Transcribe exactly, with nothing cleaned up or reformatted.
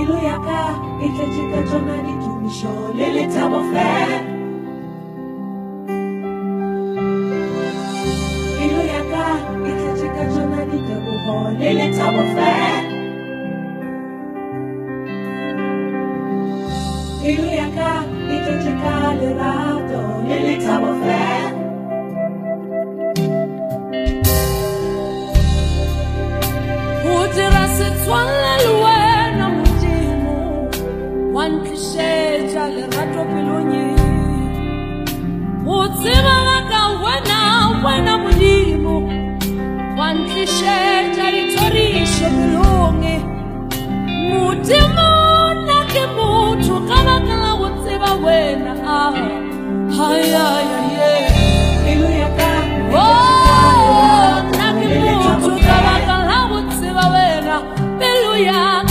Iluyaka, ikechika jona di tumisho, lili tabo fe. Iluyaka, ikechika jona di tabo ho, lili tabo fe. Iluyaka, ikechika lirato, lili tabo fe. Udira sitwala luena mujimu, wan kisheja lirato pilunyi. Utima waka wena wena mujimu, wan kisheja litorisho pilungi. Mujimu nake mutu kama kala utima wena ah. Haya ya ye. Iluyaka, oh, nake mutu kama kala utima wena. Hallelujah.